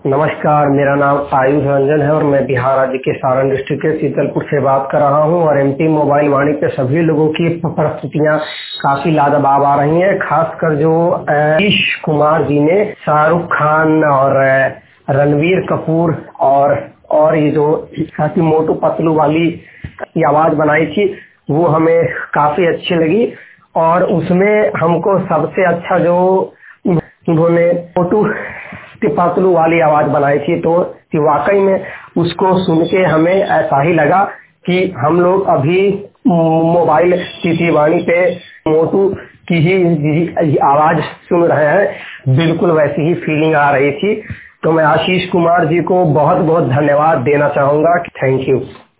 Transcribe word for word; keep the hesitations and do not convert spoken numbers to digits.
नमस्कार, मेरा नाम आयुष रंजन है और मैं बिहार राज्य के सारण डिस्ट्रिक्ट के शीतलपुर से बात कर रहा हूं। और एमटी मोबाइल वाणी पे सभी लोगों की प्रस्तुतियां काफी लाजवाब आ रही हैं। खासकर जो आशीष कुमार जी ने शाहरुख खान और रणवीर कपूर और और ये जो काफी मोटू पतलू वाली आवाज बनाई थी वो हमें काफी अच्छी लगी। और उसमें हमको सबसे अच्छा जो उन्होंने मोटू पतलू वाली आवाज बनाई थी, तो वाकई में उसको सुन के हमें ऐसा ही लगा कि हम लोग अभी मोबाइल टीटी वाणी पे मोटू की ही आवाज सुन रहे हैं। बिल्कुल वैसी ही फीलिंग आ रही थी। तो मैं आशीष कुमार जी को बहुत बहुत धन्यवाद देना चाहूंगा। Thank you.